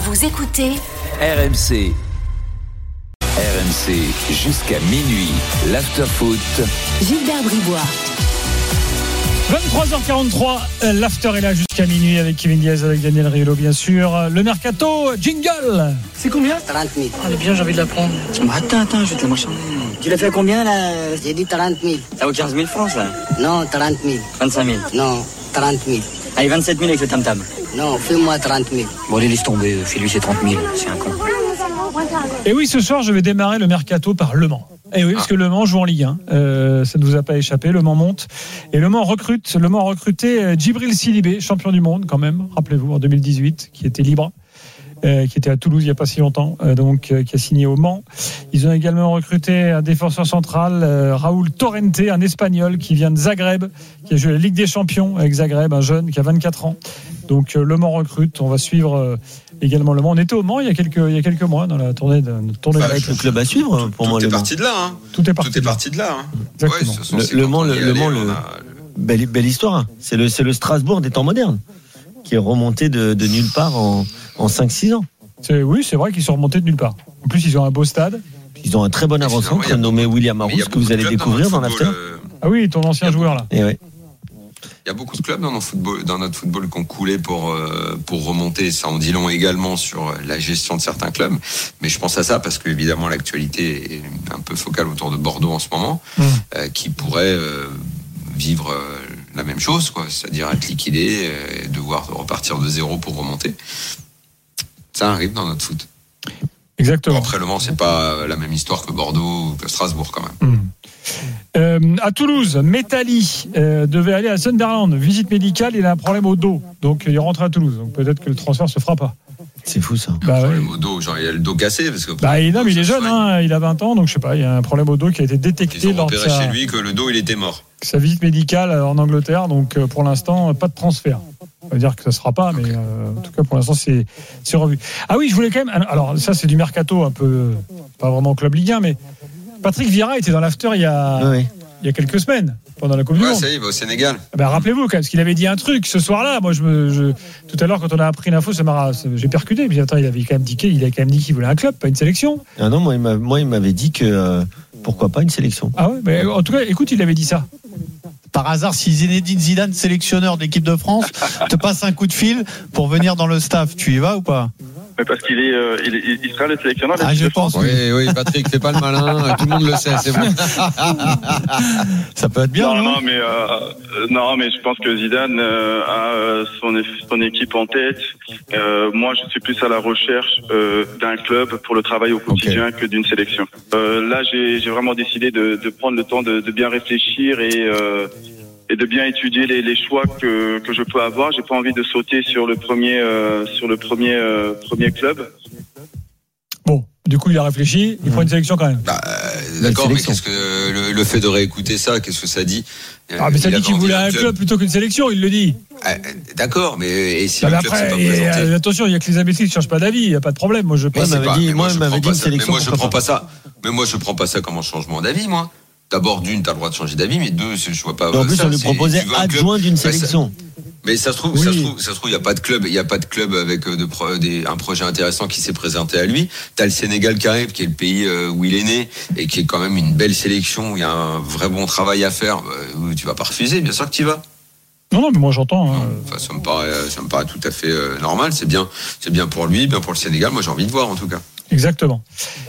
Vous écoutez RMC. RMC jusqu'à minuit. L'after-foot. Gilbert Bribois. 23h43, l'after est là jusqu'à minuit avec Kevin Diaz, avec Daniel Riolo bien sûr. Le mercato, jingle. C'est combien ? 30 000. Elle est bien, j'ai envie de la prendre. Attends, je vais te la marchander. Tu l'as fait combien là ? J'ai dit 30 000. Ça vaut 15 000 francs ça ? Non, 30 000. 25 000. Non, 30 000. Allez, 27 000 avec le tam-tam. Non, fais-moi 30 000. Bon, allez, laisse tomber. Fais-lui ses 30 000. C'est un con. Et oui, ce soir, je vais démarrer le mercato par Le Mans. Et oui, parce que Le Mans joue en Ligue 1. Ça ne vous a pas échappé. Le Mans monte. Et Le Mans recrute. Le Mans a recruté Djibril Sidibé, champion du monde quand même, rappelez-vous, en 2018, qui était libre. Qui était à Toulouse il n'y a pas si longtemps, qui a signé au Mans. Ils ont également recruté un défenseur central, Raúl Torrente, un Espagnol qui vient de Zagreb, qui a joué la Ligue des Champions avec Zagreb, un jeune qui a 24 ans. Donc Le Mans recrute. On va suivre également Le Mans. On était au Mans il y a quelques mois dans la tournée de le club à suivre pour moi. Tout est parti de là. Hein. Tout est parti de là. Hein. Exactement. Le Mans, belle histoire. C'est le Strasbourg des temps modernes qui est remonté de nulle part en 5-6 ans. Oui, c'est vrai qu'ils sont remontés de nulle part. En plus, ils ont un beau stade. Ils ont un très bon avant-centre nommé William Arous que vous allez découvrir dans l'after. Ah oui, ton ancien joueur là. Et ouais. Il y a beaucoup de clubs dans notre football qui ont coulé pour remonter. Ça en dit long également sur la gestion de certains clubs. Mais je pense à ça parce que évidemment l'actualité est un peu focale autour de Bordeaux en ce moment, qui pourrait vivre la même chose, quoi. C'est-à-dire être liquidé et devoir repartir de zéro pour remonter. Ça arrive dans notre foot. Exactement. Après Le Mans, c'est pas la même histoire que Bordeaux ou que Strasbourg quand même. À Toulouse, Metalli devait aller à Sunderland, visite médicale, il a un problème au dos, donc il rentre à Toulouse. Donc peut-être que le transfert se fera pas. C'est fou ça. Un problème au dos, genre il a le dos cassé parce que. Non, mais il est jeune, il a 20 ans, donc je sais pas, il y a un problème au dos qui a été détecté ils ont repéré chez lui que le dos il était mort. Sa visite médicale en Angleterre, donc pour l'instant pas de transfert. Ça veut dire que ça ne sera pas, mais en tout cas pour l'instant c'est revu. Ah oui, je voulais quand même. Alors ça c'est du mercato un peu, pas vraiment club Ligue 1, mais Patrick Vieira était dans l'after il y a quelques semaines pendant la Coupe du Monde. Ça y est, il va au Sénégal. Rappelez-vous quand même, parce qu'il avait dit un truc ce soir-là. Moi, tout à l'heure quand on a appris l'info, j'ai percuté. Mais attends, il avait quand même dit qu'il voulait un club, pas une sélection. Ah non, moi il m'avait dit que pourquoi pas une sélection. Ah ouais, mais en tout cas, écoute, il avait dit ça. Par hasard, si Zinedine Zidane, sélectionneur de l'équipe de France, te passe un coup de fil pour venir dans le staff, tu y vas ou pas ? Parce qu'il il sera le sélectionneur de je pense. Oui, Patrick, fais pas le malin, tout le monde le sait, c'est bon. Ça peut être bien. Non, mais je pense que Zidane a son équipe en tête. Moi, je suis plus à la recherche d'un club pour le travail au quotidien que d'une sélection. Là, j'ai vraiment décidé de prendre le temps de bien réfléchir et de bien étudier les choix que je peux avoir. J'ai pas envie de sauter sur le premier club. Bon, du coup il a réfléchi, il prend une sélection quand même. D'accord, mais qu'est-ce que le fait de réécouter ça, qu'est-ce que ça dit ? Mais ça dit qu'il voulait un club plutôt qu'une sélection, il le dit. D'accord, mais et si le club s'est pas présenté ? Attention, il y a que les imbéciles qui changent pas d'avis, il y a pas de problème. Moi je pense. Moi, il m'avait dit une sélection. Mais moi je prends pas ça. Mais moi je prends pas ça comme un changement d'avis, moi. D'abord, d'une, t'as le droit de changer d'avis, mais deux, je vois pas. En plus, on lui proposait adjoint d'une sélection. Mais ça se trouve, il y a pas de club, avec un projet intéressant qui s'est présenté à lui. T'as le Sénégal qui arrive, qui est le pays où il est né et qui est quand même une belle sélection. Il y a un vrai bon travail à faire. Tu vas pas refuser, bien sûr que tu y vas. Non, mais moi j'entends. Ça me paraît tout à fait normal. C'est bien pour lui, bien pour le Sénégal. Moi, j'ai envie de voir en tout cas. Exactement.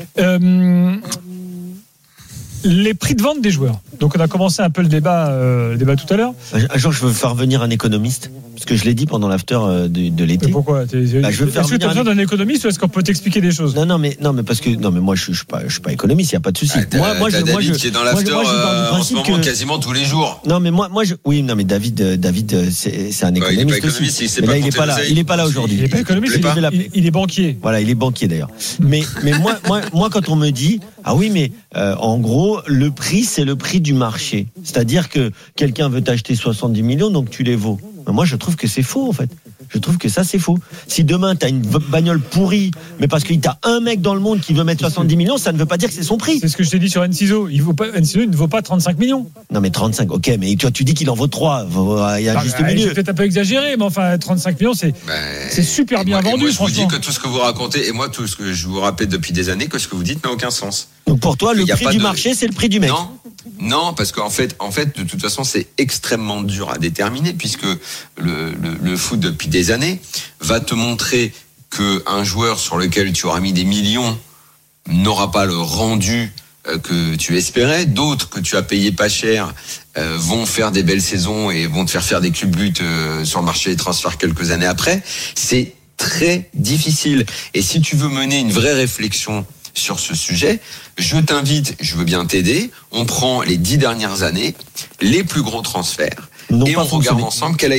Les prix de vente des joueurs. Donc on a commencé un peu le débat tout à l'heure. Un jour, je veux faire venir un économiste, parce que je l'ai dit pendant l'after de l'été. Mais pourquoi je veux faire Est-ce que tu as besoin d'un économiste ou est-ce qu'on peut t'expliquer des choses ? Non, mais parce que moi je suis pas économiste, il y a pas de souci. Moi, David qui est dans l'after en ce moment quasiment tous les jours. Non, mais mais David, c'est un économiste aussi. Mais là, il est pas là aujourd'hui. Il est pas économiste, il est banquier. Voilà, il est banquier d'ailleurs. Mais moi, quand on me dit ah oui, mais en gros, le prix, c'est le prix du marché. C'est-à-dire que quelqu'un veut t'acheter 70 millions, donc tu les vaux. Moi, je trouve que c'est faux, en fait. Je trouve que ça, c'est faux. Si demain, tu as une bagnole pourrie, mais parce qu'il y a un mec dans le monde qui veut mettre 70 millions, ça ne veut pas dire que c'est son prix. C'est ce que je t'ai dit sur Enciso. Enciso, il ne vaut pas 35 millions. Non, mais 35, ok, mais toi, tu dis qu'il en vaut 3. Il y a un juste milieu. J'ai peut-être un peu exagéré, mais enfin, 35 millions, c'est super bien vendu, moi, franchement. Je vous dis que tout ce que vous racontez, et moi, tout ce que je vous rappelle depuis des années, que ce que vous dites n'a aucun sens. Donc pour toi, le prix du marché, c'est le prix du mec. Non, parce qu'en fait, de toute façon, c'est extrêmement dur à déterminer, puisque le foot, depuis des années, va te montrer qu'un joueur sur lequel tu auras mis des millions n'aura pas le rendu que tu espérais. D'autres que tu as payé pas cher vont faire des belles saisons et vont te faire des culbutes sur le marché des transferts quelques années après. C'est très difficile. Et si tu veux mener une vraie réflexion sur ce sujet, je t'invite, je veux bien t'aider. On prend les 10 dernières années, les plus gros transferts, et on regarde ensemble quel a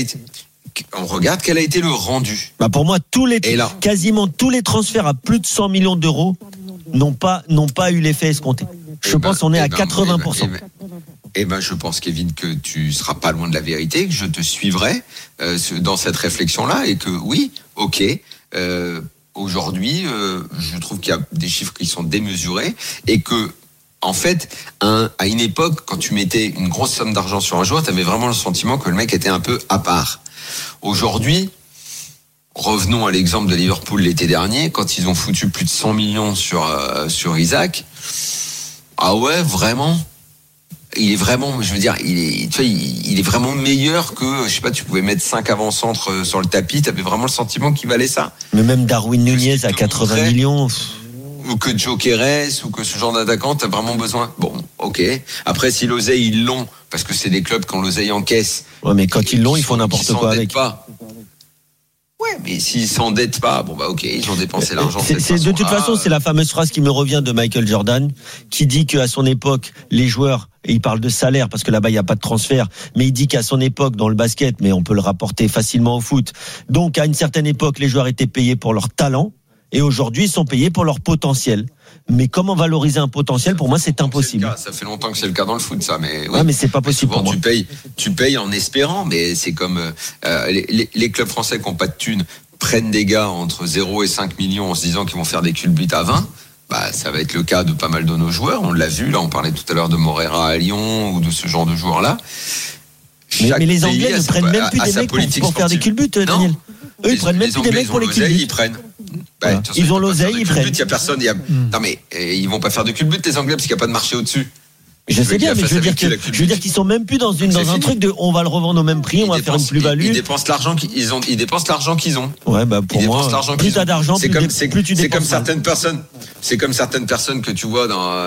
été le rendu. Bah pour moi, quasiment tous les transferts à plus de 100 millions d'euros n'ont pas eu l'effet escompté. Je pense qu'on est à 80%. Je pense, Kevin, que tu seras pas loin de la vérité, que je te suivrai dans cette réflexion-là, et que oui, ok. Aujourd'hui, je trouve qu'il y a des chiffres qui sont démesurés, et que, en fait, à une époque, quand tu mettais une grosse somme d'argent sur un joueur, tu avais vraiment le sentiment que le mec était un peu à part. Aujourd'hui, revenons à l'exemple de Liverpool l'été dernier, quand ils ont foutu plus de 100 millions sur Isaac. Ah ouais, vraiment? Il est vraiment, je veux dire, il est vraiment meilleur que, je sais pas, tu pouvais mettre 5 avant-centres sur le tapis, t'avais vraiment le sentiment qu'il valait ça. Mais même Darwin Nunez à 80 millions. Ou que Gyökeres, ou que ce genre d'attaquant, t'as vraiment besoin. Bon, ok. Après, si l'oseille, ils l'ont, parce que c'est des clubs qui ont l'oseille en caisse. Ouais, mais quand ils l'ont, ils font n'importe quoi avec. Ouais, mais s'ils s'endettent pas, bon bah ok, ils ont dépensé l'argent. De toute façon, c'est la fameuse phrase qui me revient de Michael Jordan, qui dit qu'à son époque, les joueurs, et il parle de salaire parce que là-bas il n'y a pas de transfert, mais il dit qu'à son époque dans le basket, mais on peut le rapporter facilement au foot, donc à une certaine époque, les joueurs étaient payés pour leur talent, et aujourd'hui ils sont payés pour leur potentiel. Mais comment valoriser un potentiel? Pour moi, c'est impossible. Ça fait longtemps que c'est le cas dans le foot, ça. Mais ouais, mais c'est pas possible pour moi. Tu payes en espérant, mais c'est comme les clubs français qui n'ont pas de thunes prennent des gars entre 0 et 5 millions en se disant qu'ils vont faire des culbutes à 20. Bah, ça va être le cas de pas mal de nos joueurs. On l'a vu, là, on parlait tout à l'heure de Moreira à Lyon ou de ce genre de joueurs-là. Mais les Anglais ne prennent même plus des mecs pour faire des culbutes, Daniel. Eux, ils prennent même plus des mecs pour les culbutes. Ils prennent. Voilà. Ils ont l'oseille, ils prennent. Il y a personne. Non mais ils vont pas faire de culbute les Anglais parce qu'il n'y a pas de marché au-dessus. Je sais bien, mais je veux dire qu'ils sont même plus dans un truc de on va le revendre au même prix, on va faire une plus-value. Ils dépensent l'argent qu'ils ont. Ouais, bah pour moi, plus t'as d'argent, plus tu dépenses. C'est comme certaines personnes. C'est comme certaines personnes que tu vois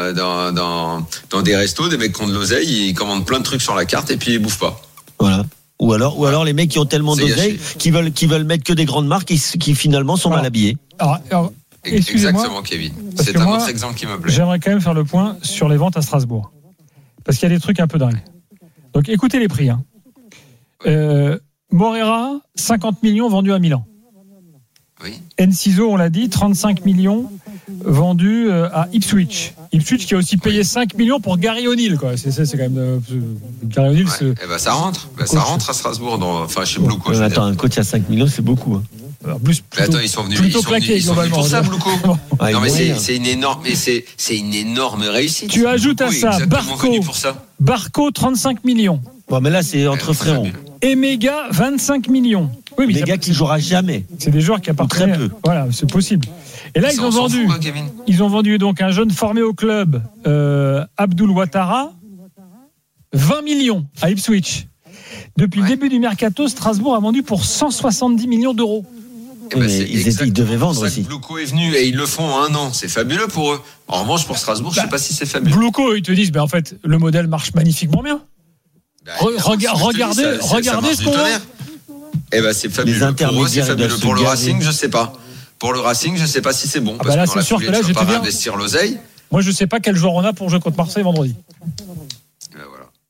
dans des restos, des mecs qui ont de l'oseille, ils commandent plein de trucs sur la carte et puis ils bouffent pas. Voilà. Ou alors les mecs qui ont tellement d'oseille qui veulent mettre que des grandes marques qui finalement sont mal habillés. Alors, exactement, Kevin. C'est un autre exemple qui me plaît. J'aimerais quand même faire le point sur les ventes à Strasbourg. Parce qu'il y a des trucs un peu dingues. Donc écoutez les prix. Moreira, 50 millions vendus à Milan. Oui. Enciso, on l'a dit, 35 millions vendus à Ipswich. Ipswich qui a aussi payé 5 millions pour Gary O'Neill, quoi. C'est quand même Gary O'Neill. Ouais. Ça rentre. Ça rentre à Strasbourg, chez Blouko. Attends, un coach à 5 millions, c'est beaucoup. Alors, plutôt, ils sont venus. Plutôt claqué, globalement. Pour ça, Blouko. Non, mais c'est une énorme réussite. Tu ajoutes à ça Barco, 35 millions. Bon, mais là, c'est entre frérots. Emega, 25 millions. Oui, mais les gars qui jouera jamais. C'est des joueurs qui appartiennent. Très peu. Voilà, c'est possible. Et là, ils ont vendu donc un jeune formé au club, Abdul Ouattara, 20 millions à Ipswich. Depuis le début du mercato, Strasbourg a vendu pour 170 millions d'euros. Ils devaient vendre aussi. Blouko est venu et ils le font en 1 an. C'est fabuleux pour eux. En revanche, pour Strasbourg, je ne sais pas si c'est fabuleux. Blouko, ils te disent, en fait, le modèle marche magnifiquement bien. Regardez ce qu'on a. C'est fabuleux. Pour eux, c'est fabuleux. Pour le Racing, je ne sais pas. Pour le Racing, je ne sais pas si c'est bon. Parce là, que c'est sûr que là, je vais pas investir l'oseille. Moi, je ne sais pas quel joueur on a pour jouer contre Marseille vendredi. Voilà.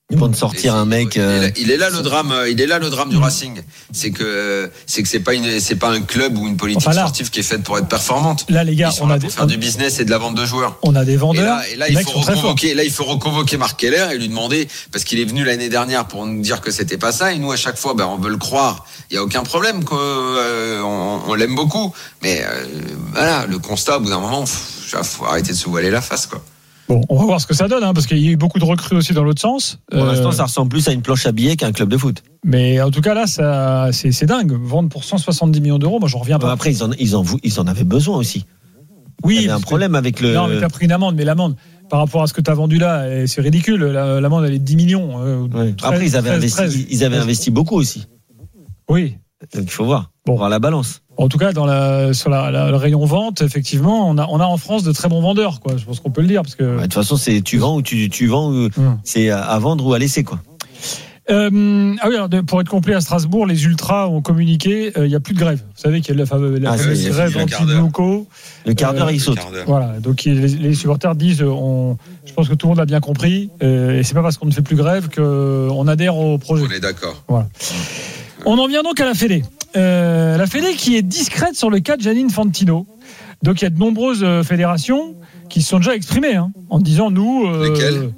Ils vont te sortir un mec. Il est là le drame du Racing. C'est que c'est pas un club ou une politique sportive qui est faite pour être performante. Là, les gars, on a pour faire du business et de la vente de joueurs. On a des vendeurs. Et là, il faut reconvoquer Marc Keller et lui demander, parce qu'il est venu l'année dernière pour nous dire que c'était pas ça. Et nous, à chaque fois, on veut le croire. Il y a aucun problème. On l'aime beaucoup. Mais voilà, le constat, au bout d'un moment, faut arrêter de se voiler la face, quoi. Bon, on va voir ce que ça donne, parce qu'il y a eu beaucoup de recrues aussi dans l'autre sens. Pour l'instant, ça ressemble plus à une planche à billets qu'à un club de foot. Mais en tout cas, là, c'est dingue. Vendre pour 170 millions d'euros, moi, j'en reviens pas. Après, ils en avaient besoin aussi. Oui. Il y avait un problème avec le. Non, mais t'as pris une amende, mais l'amende, par rapport à ce que t'as vendu là, c'est ridicule. L'amende, elle est de 10 millions. 13, après, ils avaient investi beaucoup aussi. Oui. Donc, il faut voir. Voir la balance. En tout cas, sur le rayon vente, effectivement, on a en France de très bons vendeurs, quoi. Je pense qu'on peut le dire, parce que. De toute façon, c'est tu vends ou tu vends, ou c'est à vendre ou à laisser, quoi. Alors, pour être complet à Strasbourg, les ultras ont communiqué. Il n'y a plus de grève. Vous savez qu'il y a la fameuse grève anti-Blouko. Le quart d'heure, il saute. Voilà. Donc les supporters disent, je pense que tout le monde a bien compris, et c'est pas parce qu'on ne fait plus grève qu'on adhère au projet. On est d'accord. Voilà. On en vient donc à la Fédé. La Fédé qui est discrète sur le cas de Gianni Infantino. Donc il y a de nombreuses fédérations qui se sont déjà exprimées en disant nous. Lesquelles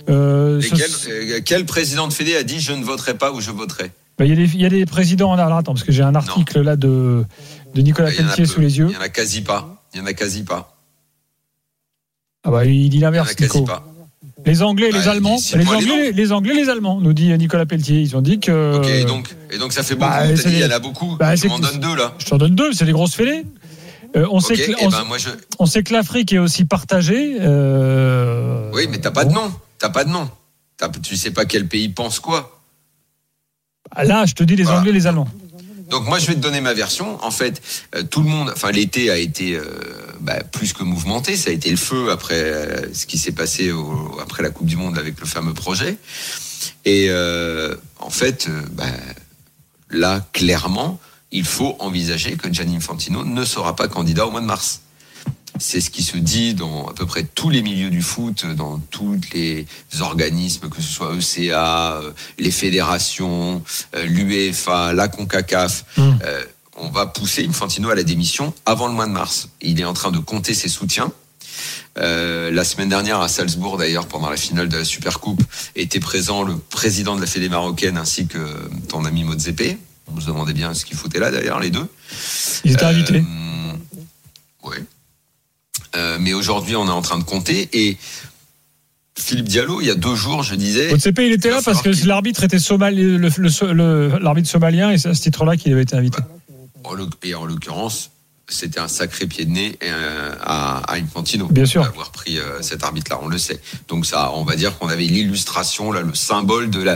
quel président de Fédé a dit je ne voterai pas ou je voterai? Il y a des présidents en attends, parce que j'ai un article là de Nicolas Pelletier sous les yeux. Il y en a quasi pas. Ah bah il dit l'inverse. Il y en a quasi pas. Les Anglais, les Allemands, les Anglais, les Allemands, nous dit Nicolas Pelletier. Ils ont dit que. Ok, et donc ça fait beaucoup. T'as dit il y en a beaucoup. Je m'en donne deux là. Je t'en donne deux. C'est des grosses fédés. On sait que l'Afrique est aussi partagée. Oui, mais t'as pas de nom. Tu sais pas quel pays pense quoi. Là, je te dis les Anglais, les Allemands. Donc moi, je vais te donner ma version. En fait, tout le monde, l'été a été plus que mouvementé. Ça a été le feu après ce qui s'est passé après la Coupe du Monde avec le fameux projet. Et en fait, là, clairement, il faut envisager que Gianni Infantino ne sera pas candidat au mois de mars. C'est ce qui se dit dans à peu près tous les milieux du foot, dans tous les organismes, que ce soit ECA, les fédérations, l'UEFA, la CONCACAF. On va pousser Infantino à la démission avant le mois de mars. Et il est en train de compter ses soutiens. La semaine dernière à Salzbourg, d'ailleurs, pendant la finale de la Supercoupe, était présent le président de la Fédé marocaine ainsi que ton ami Motsepe. On se demandait bien ce qu'ils foutaient là, d'ailleurs, les deux. Ils étaient invités. Oui. Mais aujourd'hui, on est en train de compter. Et Philippe Diallo, il y a 2 jours, je disais. Motsepe, il était là parce que l'arbitre était l'arbitre somalien, et c'est à ce titre-là qu'il avait été invité. Et en l'occurrence, c'était un sacré pied de nez à Infantino. Bien sûr. D'avoir pris cet arbitre-là, on le sait. Donc ça, on va dire qu'on avait l'illustration, là, le symbole de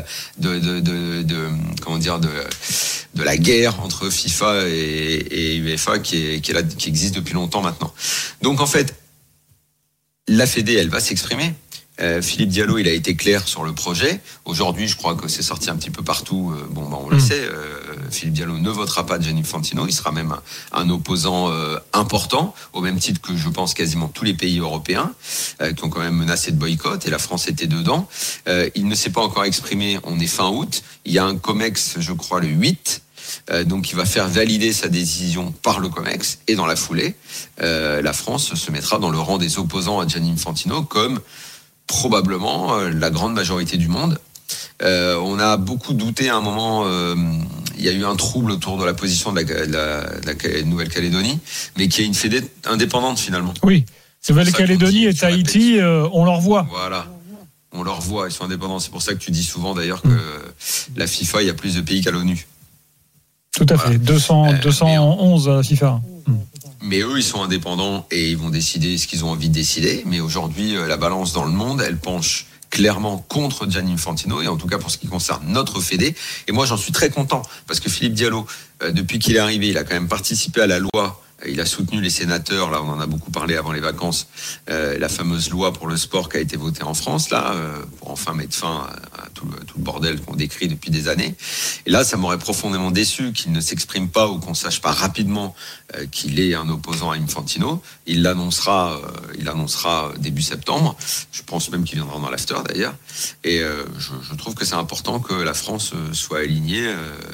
la guerre entre FIFA et UEFA qui existe depuis longtemps maintenant. Donc en fait, la Fédé, elle va s'exprimer. Philippe Diallo, il a été clair sur le projet. Aujourd'hui, je crois que c'est sorti un petit peu partout. On le sait. Philippe Diallo ne votera pas Gianni Infantino. Il sera même un opposant important, au même titre que je pense quasiment tous les pays européens qui ont quand même menacé de boycott. Et la France était dedans. Il ne s'est pas encore exprimé. On est fin août. Il y a un COMEX, je crois, le 8. Donc il va faire valider sa décision par le COMEX. Et dans la foulée, la France se mettra dans le rang des opposants à Gianni Infantino, comme probablement la grande majorité du monde. On a beaucoup douté à un moment. Il y a eu un trouble autour de la position de la Nouvelle-Calédonie, mais qui est une fédé indépendante finalement. Oui, Nouvelle-Calédonie et Tahiti, on leur voit. Voilà, on leur voit, ils sont indépendants. C'est pour ça que tu dis souvent d'ailleurs que la FIFA, il y a plus de pays qu'à l'ONU. Tout à fait, 211 à la FIFA. Mais eux, ils sont indépendants et ils vont décider ce qu'ils ont envie de décider. Mais aujourd'hui, la balance dans le monde, elle penche clairement contre Gianni Infantino, et en tout cas pour ce qui concerne notre Fédé. Et moi, j'en suis très content, parce que Philippe Diallo, depuis qu'il est arrivé, il a quand même participé à la loi Il a soutenu les sénateurs, là on en a beaucoup parlé avant les vacances, la fameuse loi pour le sport qui a été votée en France, là, pour enfin mettre fin à tout le bordel qu'on décrit depuis des années. Et là, ça m'aurait profondément déçu qu'il ne s'exprime pas ou qu'on sache pas rapidement qu'il est un opposant à Infantino. Il l'annoncera début septembre. Je pense même qu'il viendra dans l'after d'ailleurs. Et je trouve que c'est important que la France soit alignée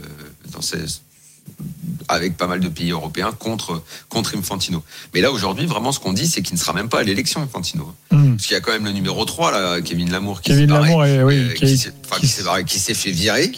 avec pas mal de pays européens contre Infantino. Mais là, aujourd'hui, vraiment, ce qu'on dit, c'est qu'il ne sera même pas à l'élection, Infantino. Parce qu'il y a quand même le numéro 3, là, Kevin Lamour, qui s'est fait virer.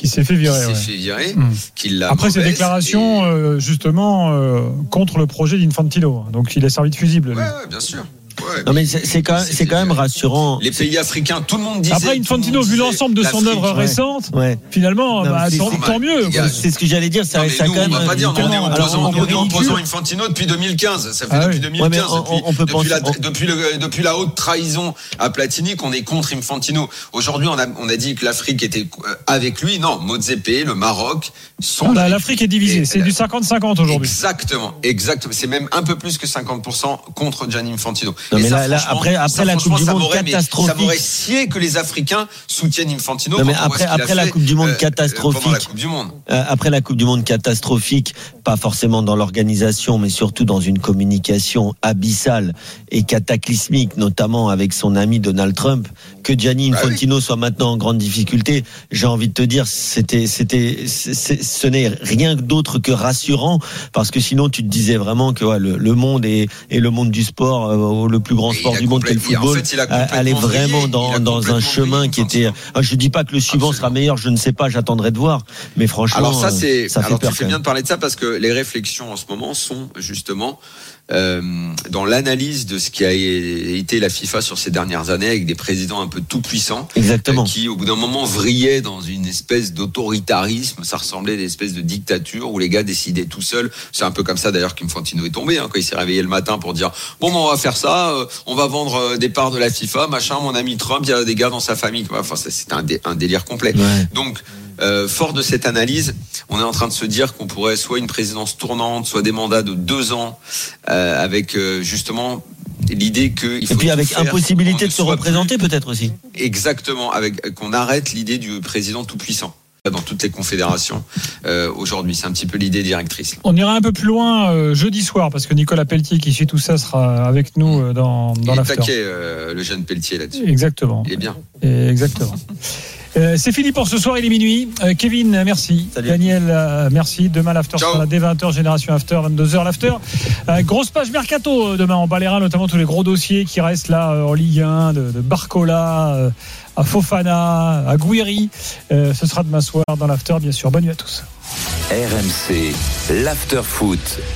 Après ses déclarations, justement, contre le projet d'Infantino. Donc, il est servi de fusible. Ouais, bien sûr. Ouais, non mais c'est quand même rassurant. Les pays africains, tout le monde disait. Après Infantino, vu l'ensemble de son œuvre récente, finalement, tant mieux. C'est ce que j'allais dire. Ça quand même. On va pas dire, on est opposant Infantino depuis 2015. Ça fait depuis 2015. On peut penser depuis la haute trahison à Platini qu'on est contre Infantino. Aujourd'hui, on a dit que l'Afrique était avec lui. Non, Motsepe, le Maroc sont. L'Afrique est divisée. C'est du 50-50 aujourd'hui. Exactement. C'est même un peu plus que 50% contre Gianni Infantino. Non, mais là, après la Coupe du Monde catastrophique. Ça m'aurait scié que les Africains soutiennent Infantino. Non, mais après la Coupe du Monde catastrophique. Pendant la Coupe du Monde. Après la Coupe du Monde catastrophique, pas forcément dans l'organisation, mais surtout dans une communication abyssale et cataclysmique, notamment avec son ami Donald Trump, que Gianni Infantino soit maintenant en grande difficulté, j'ai envie de te dire, ce n'est rien d'autre que rassurant, parce que sinon tu te disais vraiment que le monde et le monde du sport, le plus grand sport du monde qu'est le football, en fait, allait vraiment dans un chemin qui était. Je dis pas que le suivant sera meilleur, je ne sais pas, j'attendrai de voir, mais franchement, alors ça c'est. Ça alors fait tu fais bien de parler de ça parce que les réflexions en ce moment sont justement dans l'analyse de ce qui a été la FIFA sur ces dernières années, avec des présidents un peu tout puissants, qui au bout d'un moment vrillaient dans une espèce d'autoritarisme. Ça ressemblait à des espèces de dictature où les gars décidaient tout seuls. C'est un peu comme ça d'ailleurs qu'Infantino est tombé, quand il s'est réveillé le matin pour dire on va faire ça, on va vendre des parts de la FIFA, machin, mon ami Trump, il y a des gars dans sa famille. Enfin, c'est un délire complet. Donc fort de cette analyse, on est en train de se dire qu'on pourrait soit une présidence tournante, soit des mandats de 2 ans, avec justement l'idée qu'il faut. Et puis avec impossibilité de se représenter peut-être aussi. Exactement, avec qu'on arrête l'idée du président tout puissant dans toutes les confédérations aujourd'hui. C'est un petit peu l'idée directrice. On ira un peu plus loin jeudi soir parce que Nicolas Pelletier qui suit tout ça sera avec nous dans l'after. Il est taquet, le jeune Pelletier là-dessus. Exactement. Il est bien. Exactement. C'est fini pour ce soir, il est minuit. Kevin, merci. Salut. Daniel, merci. Demain, l'after sera dès 20h, Génération After, 22h, l'after. Grosse page mercato demain. On balayera notamment tous les gros dossiers qui restent là en Ligue 1, de Barcola à Fofana, à Gouiri. Ce sera demain soir dans l'after, bien sûr. Bonne nuit à tous. RMC, l'after foot.